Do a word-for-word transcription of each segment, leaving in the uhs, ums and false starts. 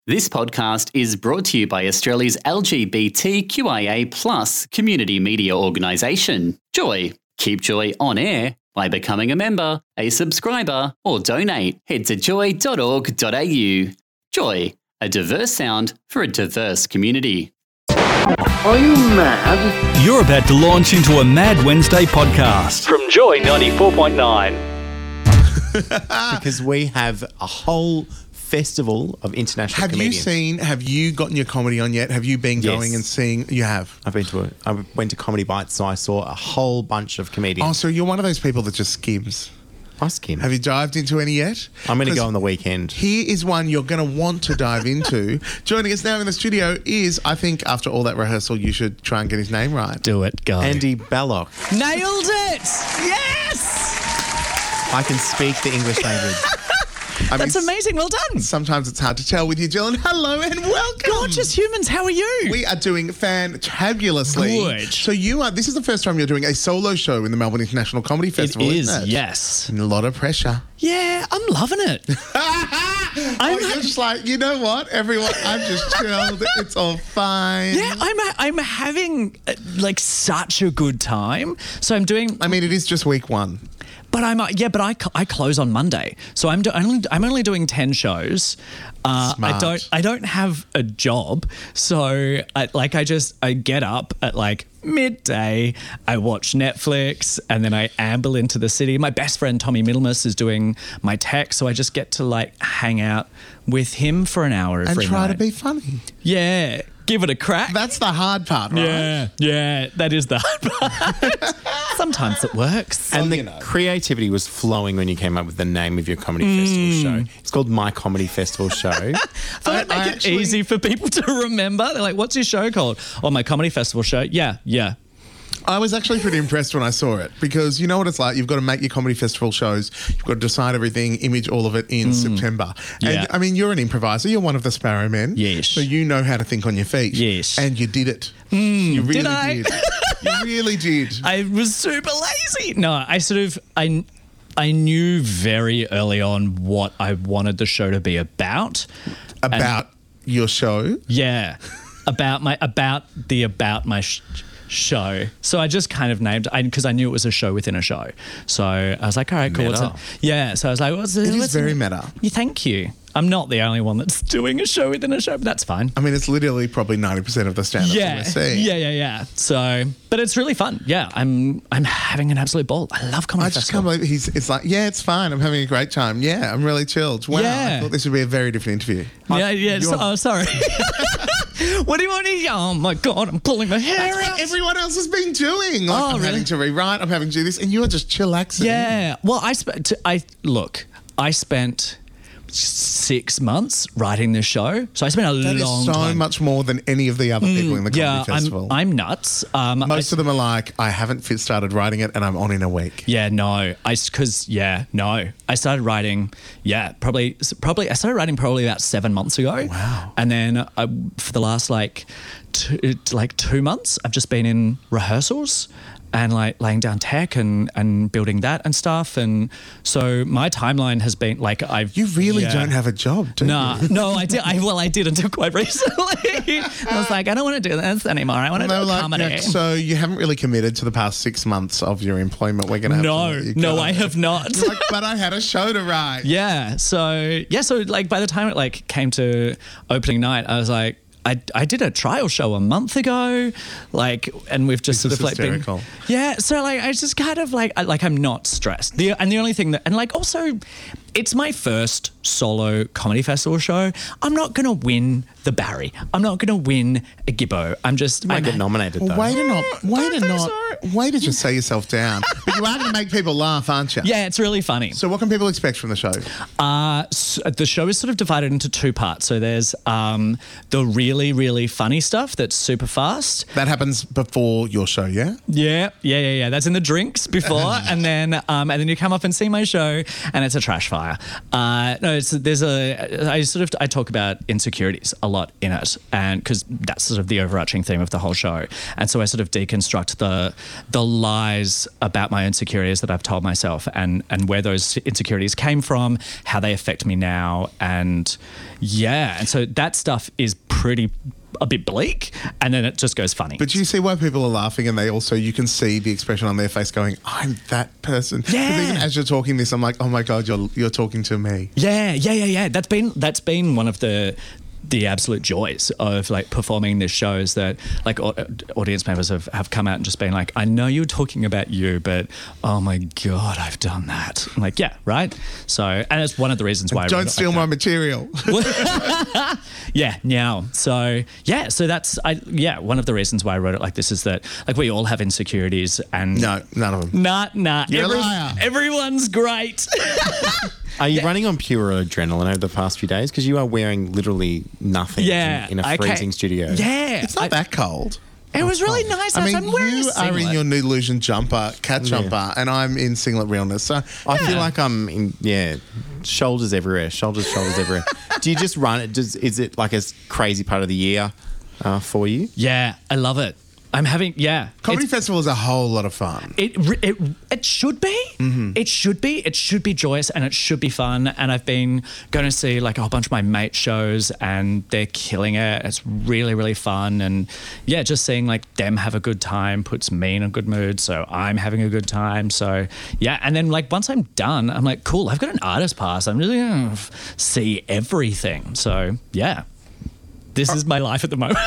This podcast is brought to you by Australia's L G B T Q I A plus community media organisation, Joy. Keep Joy on air by becoming a member, a subscriber, or donate. Head to joy dot org dot a u. Joy, a diverse sound for a diverse community. Are you mad? You're about to launch into a Mad Wednesday podcast from Joy ninety-four point nine. Because we have a whole festival of international Have comedians. you seen, have you gotten your comedy on yet? Have you been going Yes. and seeing? You have. I've been to a, I went to Comedy Bites, so I saw a whole bunch of Oh, comedians. so you're one of those people that just skims. Ask him. Have you dived into any yet? I'm going to 'Cause go on the weekend. Here is one you're going to want to dive into. Joining us now in the studio is, I think after all that rehearsal, you should try and get his name right. Do it, go. Andy Belloc. Nailed it! Yes! I can speak the English language. I That's mean, amazing. Well done. Sometimes it's hard to tell with you, Jill. Hello and welcome. Gorgeous humans, how are you? We are doing fantabulously. Good. So you are, this is the first time you're doing a solo show in the Melbourne International Comedy it Festival, is, isn't it? yes. And a lot of pressure. Yeah, I'm loving it. oh, I'm you're ha- just like, you know what, everyone, I'm just chilled. It's all fine. Yeah, I'm I'm having uh, like such a good time. So I'm doing, I mean, it is just week one. but I'm uh, yeah, but I, I close on Monday, so I'm do, only I'm only doing ten shows. Uh, I Smart. don't I don't have a job, so I, like I just I get up at like midday, I watch Netflix, and then I amble into the city. My best friend Tommy Middlemas is doing my tech, so I just get to like hang out with him for an hour And every try night. to be funny. Yeah, give it a crack. That's the hard part, right? yeah, yeah, that is the hard part. Sometimes it works. And Well, the you know. creativity was flowing when you came up with the name of your comedy festival show. It's called My Comedy Festival Show. I I- make I it actually- easy for people to remember. They're like, what's your show called? Oh, my comedy festival show. Yeah, yeah. I was actually pretty impressed when I saw it because you know what it's like. You've got to make your comedy festival shows. You've got to decide everything, image all of it in September. Yeah. And I mean, you're an improviser. You're one of the Sparrow Men. Yes. So you know how to think on your feet. Yes. And you did it. you really did I? did. You really did. I was super lazy. No, I sort of, I, I knew very early on what I wanted the show to be about. About your show. Yeah, about my, about the, about my sh- show. So I just kind of named, because I, I knew it was a show within a show. So I was like, all right, cool. What's Meta. it? Yeah, so I was like, what's It it? is what's very it? meta. Yeah, thank you. I'm not the only one that's doing a show within a show, but that's fine. I mean, it's literally probably ninety percent of the stand-up Yeah, we're seeing. yeah, yeah, yeah. So, but it's really fun. Yeah, I'm I'm having an absolute ball. I love comedy I just festival. can't believe he's. It's like, yeah, it's fine. I'm having a great time. Yeah, I'm really chilled. Wow, I Yeah. thought this would be a very different interview. Yeah, yeah. So, you're- oh, sorry. What do you want to eat? Oh my god, I'm pulling my hair That's out. what everyone else has been doing. Like, Oh, I'm really? having to rewrite. I'm having to do this, and you're just chillaxing. Yeah. Well, I spent. I look. I spent six months writing this show, so I spent a That is long so time. much more than any of the other people in the comedy yeah, festival. I'm, I'm nuts. Um, Most I, of them are like, I haven't fit started writing it, and I'm on in a week. Yeah, no, I because yeah, no, I started writing. Yeah, probably, probably. I started writing probably about seven months ago. Wow. And then I, for the last like, two, like two months, I've just been in rehearsals and like laying down tech and and building that and stuff. And so my timeline has been like I've. You really yeah. don't have a job, do Nah, you? no, I did. I, well, I did until quite recently. I was like, I don't want to do this anymore. I want to And they do were like, comedy. yeah, so you haven't really committed to the past six months of your employment. We're going to have to no, let you no, go. I have not. You're like, but I had a show to write. Yeah. So yeah. So like by the time it like came to opening night, I was like, I, I did a trial show a month ago, like, and we've just This sort is of like hysterical. been, yeah. So like, I just kind of like, I, like I'm not stressed. The and the only thing that, and like also, it's my first solo comedy festival show. I'm not gonna win the Barry. I'm not gonna win a Gibbo. I'm just. Might I'm, get nominated, though. Well, way to not, way to think not, so. way to just say yourself down. But you are going to make people laugh, aren't you? Yeah, it's really funny. So what can people expect from the show? Uh, s the show is sort of divided into two parts. So there's um, the really, really funny stuff that's super fast. That happens before your show, yeah? Yeah, yeah, yeah, yeah. That's in the drinks before, and then um, and then you come up and see my show, and it's a trash fire. retire. Uh, no, it's, there's a, I sort of, I talk about insecurities a lot in it, and because that's sort of the overarching theme of the whole show. And so I sort of deconstruct the the lies about my insecurities that I've told myself, and, and where those insecurities came from, how they affect me now. And yeah, and so that stuff is pretty a bit bleak, and then it just goes funny. But do you see why people are laughing, and they also, you can see the expression on their face going, I'm that person. Yeah. 'Cause even as you're talking this, I'm like, oh my God, you're you're talking to me. Yeah, yeah, yeah, yeah. That's been that's been one of the the absolute joys of like performing this show, is that like au- audience members have, have come out and just been like, I know you're talking about you, but oh my God, I've done that. I'm like, yeah, right. So, and it's one of the reasons why I wrote Don't it steal like my that. material. Yeah, now. So yeah, so that's I yeah, one of the reasons why I wrote it like this is that like we all have insecurities, and No, none of them. nah, nah, You're a every- liar. everyone's great. Are you running on pure adrenaline over the past few days? Because you are wearing literally nothing Yeah, in, in a okay. freezing studio. Yeah, It's not I- that cold. It was really nice. I mean, I'm wearing a you are in singlet. your new illusion jumper, cat Yeah. jumper, and I'm in singlet realness. So I feel like I'm in, yeah, shoulders everywhere, shoulders, shoulders everywhere. Do you just run it? Does, is it like a s- crazy part of the year uh, for you? Yeah, I love it. I'm having yeah. Comedy it's- Festival is a whole lot of fun. It, re- it it should be. Mm-hmm. It should be. It should be joyous, and it should be fun. And I've been going to see like a whole bunch of my mate shows, and they're killing it. It's really really fun, and yeah, just seeing like them have a good time puts me in a good mood. So I'm having a good time. So yeah, and then like once I'm done, I'm like, cool. I've got an artist pass. I'm really gonna f- see everything. So yeah. This is my life at the moment.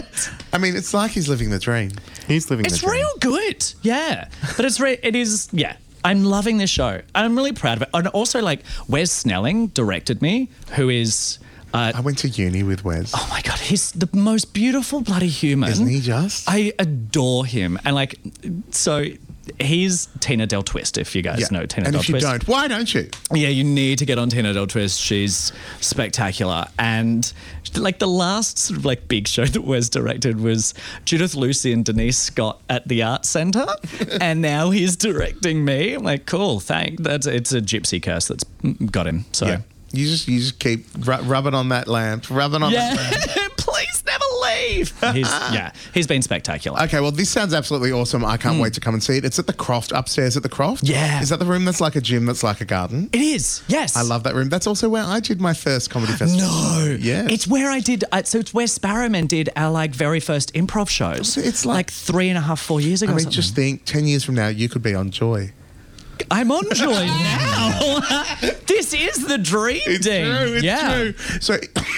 I mean, it's like he's living the dream. He's living It's the dream. real good, yeah. But it's re- it is, yeah. I'm loving this show. I'm really proud of it. And also, like, Wes Snelling directed me, who is, uh, I went to uni with Wes. oh my God, he's the most beautiful bloody human. Isn't he just? I adore him. And, like, so he's Tina Del Twist, if you guys Yeah. know Tina and Del if you Twist. don't, why don't you? Yeah, you need to get on Tina Del Twist. She's spectacular. And like the last sort of like big show that was directed was Judith Lucy and Denise Scott at the Arts Centre. And now he's directing me. I'm like, cool, thank. That's it's a gypsy curse that's got him. So Yeah. You just you just keep ru- rubbing on that lamp, rubbing on yeah. that lamp. Please never leave. He's yeah, he's been spectacular. Okay, well, this sounds absolutely awesome. I can't wait to come and see it. It's at the Croft, upstairs at the Croft. Yeah. Is that the room that's like a gym that's like a garden? It is, yes. I love that room. That's also where I did my first comedy festival. No, Yeah. it's where I did. Uh, so it's where Sparrowmen did our like very first improv shows. It's like- like three and a half, four years ago. I or mean, something. just think, ten years from now, you could be on Joy. I'm on Joy now. This is the dream, Dean. yeah. So,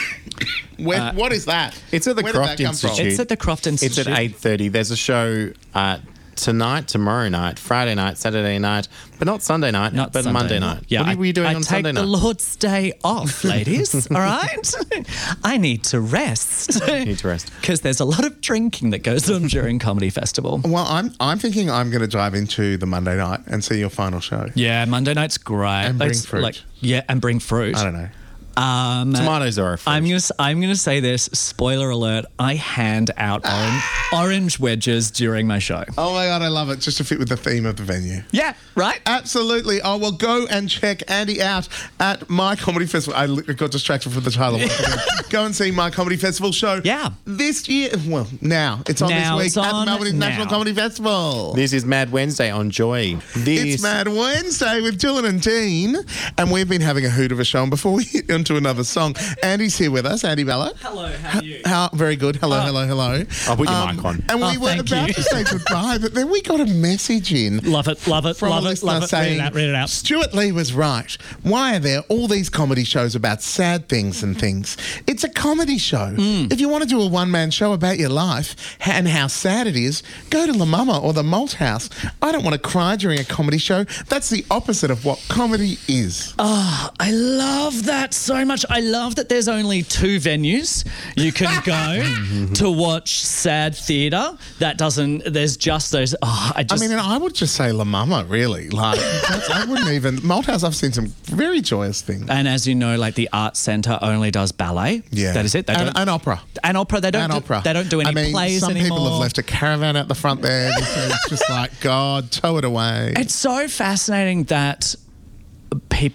where, what is that? It's at the Where did Croft that come from? Institute. It's at the Croft Institute. It's at eight thirty. There's a show uh, tonight, tomorrow night, Friday night, Saturday night, but not Sunday night, Not but Sunday Monday night. Yeah, what I- were you doing I on take Sunday the night? Lord's Day off, ladies. All right, I need to rest. Need to rest. because there's a lot of drinking that goes on during comedy festival. Well, I'm I'm thinking I'm going to dive into the Monday night and see your final show. Yeah, Monday night's great. And bring It's fruit. Like, yeah, and bring fruit. I don't know. Um, Tomatoes are a fruit. I'm gonna s- I'm gonna say this. Spoiler alert! I hand out orange, orange wedges during my show. Oh my God, I love it. Just to fit with the theme of the venue. Yeah, right. Absolutely. Oh, well, go and check Andy out at My Comedy Festival. I li- got distracted from the title. once again. Go and see My Comedy Festival show. Yeah. This year, well, now. It's on Now this it's week at the on Melbourne International now. Comedy Festival. This is Mad Wednesday on Joy. This It's Mad Wednesday with Dylan and Dean, and we've been having a hoot of a show. And before we get into another song, Andy's here with us. Andy Ballard. Hello, how are you? How very good. Hello, hello, hello. I'll put your mic on. And we Oh, were thank about you. to say goodbye, but then we got a message in. Love it, love it, From love a it, listener love it. Read saying, it out, read it out. Stuart Lee was right. Why are there all these comedy shows about sad things and things? It's a comedy show. Hmm. If you want to do a one-man show about your life and how sad it is, go to La Mama or the Malt House. I don't want to cry during a comedy show. That's the opposite of what comedy is. I love that so much. I love that there's only two venues you can go to watch sad theatre. That doesn't, there's just those, oh, I I just, mean, and I would just say La Mama, really. Like, that's, I wouldn't even... Malt House, I've seen some very joyous things. and as you know, like the Arts Centre only does ballet. Yeah. That is it. They and, don't, and opera. and opera. They don't And do, opera. They don't do any I mean, plays some anymore. people have left a caravan out the front there. It's just like, God, tow it away. It's so fascinating that people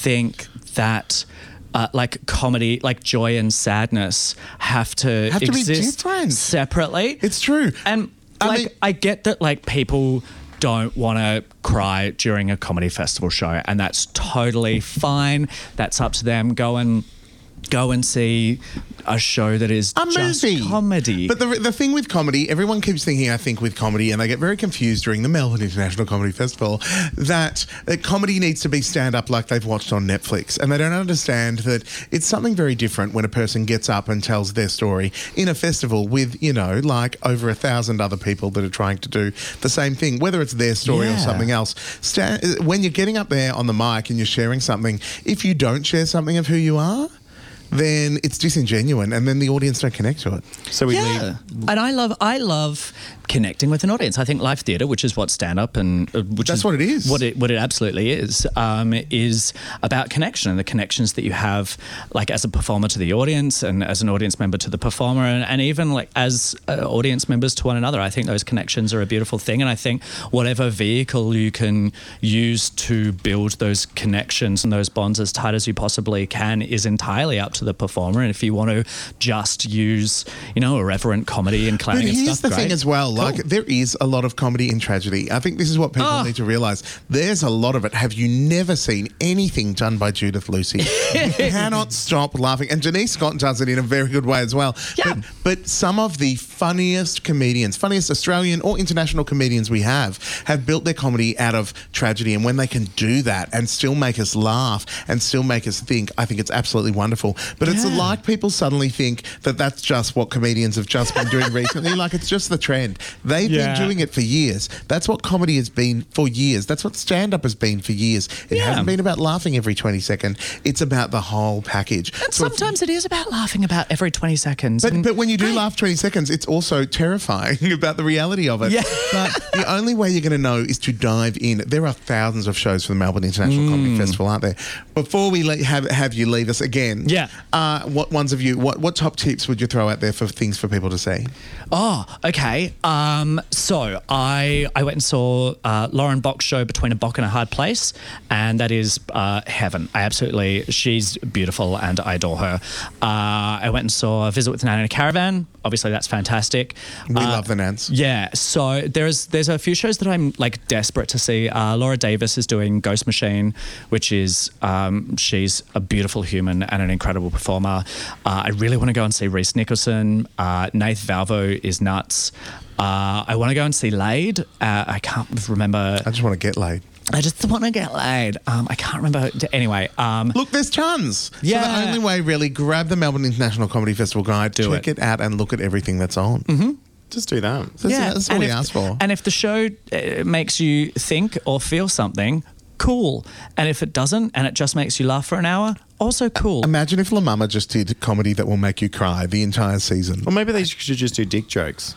think that uh, like comedy, like joy and sadness have to Have to be exist different. separately. It's true. And I like mean- I get that like people don't want to cry during a comedy festival show, and that's totally fine. That's up to them. Go and go and see a show that is A just movie. comedy. But the, the thing with comedy, everyone keeps thinking, I think, with comedy, and they get very confused during the Melbourne International Comedy Festival, that, that comedy needs to be stand-up like they've watched on Netflix. And they don't understand that it's something very different when a person gets up and tells their story in a festival with, you know, like over a thousand other people that are trying to do the same thing, whether it's their story or Yeah. something else. Stand, when you're getting up there on the mic and you're sharing something, if you don't share something of who you are, then it's disingenuous, and then the audience don't connect to it. So we Yeah. leave. And I love I love connecting with an audience. I think live theatre, which is what stand-up and uh, which That's is what it is. What it what it absolutely is, um, is about connection and the connections that you have, like as a performer to the audience and as an audience member to the performer, and, and even like as uh, audience members to one another. I think those connections are a beautiful thing, and I think whatever vehicle you can use to build those connections and those bonds as tight as you possibly can is entirely up to the performer. And if you want to just use, you know, irreverent comedy and But clowning and here's stuff, the thing great. as well, Cool. like there is a lot of comedy in tragedy. I think this is what people Oh. need to realise. There's a lot of it. Have you never seen anything done by Judith Lucy? You cannot stop laughing. And Janice Scott does it in a very good way as well. Yeah. But, but some of the funniest comedians, funniest Australian or international comedians we have, have built their comedy out of tragedy. And when they can do that and still make us laugh and still make us think, I think it's absolutely wonderful. But it's Yeah. like people suddenly think that that's just what comedians have just been doing recently. Like it's just the trend. They've Yeah. been doing it for years. That's what comedy has been for years. That's what stand-up has been for years. It Yeah. hasn't been about laughing every twenty seconds. It's about the whole package. And So if- sometimes it is about laughing about every twenty seconds. but, And but when you do great. laugh twenty seconds, it's also terrifying about the reality of it. Yeah. But the only way you're going to know is to dive in. There are thousands of shows for the Melbourne International Mm. Comedy Festival, aren't there? Before we le- have have you leave us again, Yeah. Uh, what ones of you? What what top tips would you throw out there for things for people to see? Oh, okay. Um, so I I went and saw uh, Lauren Bock's show Between a Bock and a Hard Place, and that is uh, heaven. I absolutely, she's beautiful and I adore her. Uh, I went and saw A Visit with Nan in a Caravan. Obviously, that's fantastic. We Uh, love the Nans. Yeah, so there's there's a few shows that I'm like desperate to see. Uh, Laura Davis is doing Ghost Machine, which is um, she's a beautiful human and an incredible performer. Uh, I really want to go and see Reese Nicholson. Uh, Nath Valvo is nuts. Uh, I want to go and see Laid. Uh, I can't remember. I just want to get laid. I just want to get laid. Um, I can't remember. Anyway, um, Look, there's tons. Yeah. So the only way, really, grab the Melbourne International Comedy Festival guide, Do check it. it. out, and look at everything that's on. Mm-hmm. Just do that. That's, that's all and we if, ask for. And if the show uh, makes you think or feel something, cool. And if it doesn't, and it just makes you laugh for an hour, also cool. Imagine if La Mama just did comedy that will make you cry the entire season. Or maybe they should just do dick jokes.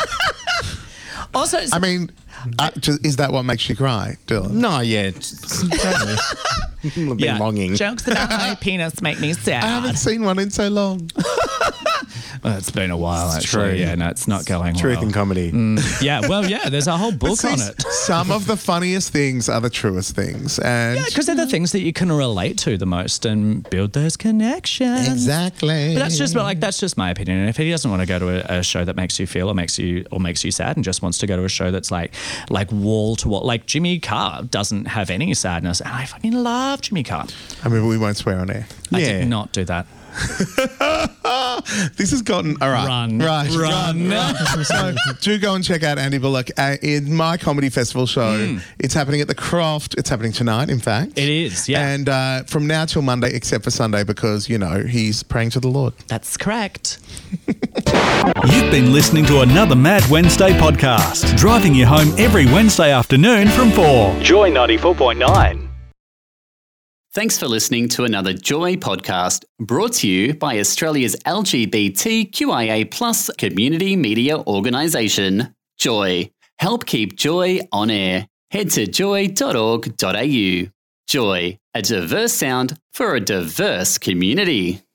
Also, I mean, uh, just, is that what makes you cry, Dylan? No, yeah. Just, totally. I've been yeah, longing. jokes about my penis make me sad. I haven't seen one in so long. Well, it's been a while, It's actually. true. Yeah, no, it's not going Truth well. in comedy. Mm, yeah, well, yeah, there's a whole book See, on it. Some of the funniest things are the truest things. And Yeah, because they're the things that you can relate to the most and build those connections. exactly. But that's just like that's just my opinion. And if he doesn't want to go to a, a show that makes you feel or makes you or makes you sad, and just wants to go to a show that's like like wall to wall, like Jimmy Carr doesn't have any sadness, and I fucking love Jimmy Carr. I mean, we won't swear on air. I Yeah. did not do that. This has gotten all right. Run. right, Run. run. So do go and check out Andy Bullock uh, in my comedy festival show. It's happening at the Croft. It's happening tonight, in fact. It is, yeah. And uh, from now till Monday, except for Sunday, because you know he's praying to the Lord. That's correct. You've been listening to another Mad Wednesday podcast, driving you home every Wednesday afternoon from four. Joy ninety-four point nine. Thanks for listening to another Joy podcast brought to you by Australia's L G B T Q I A plus community media organisation, Joy. Help keep Joy on air. Head to joy dot org dot a u. Joy, a diverse sound for a diverse community.